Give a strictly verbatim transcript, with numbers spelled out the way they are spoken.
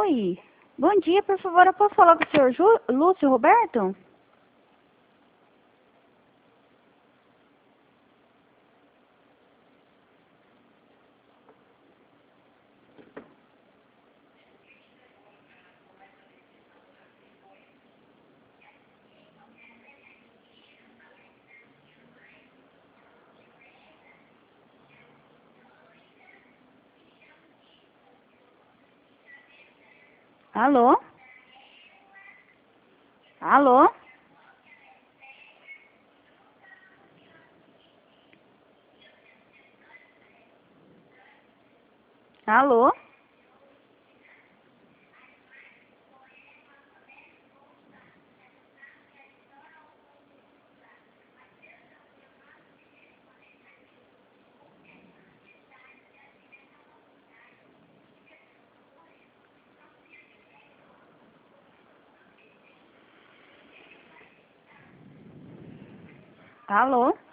Oi, bom dia, por favor, eu posso falar com o senhor Ju- Lúcio Roberto? Alô? Alô? Alô? Alô?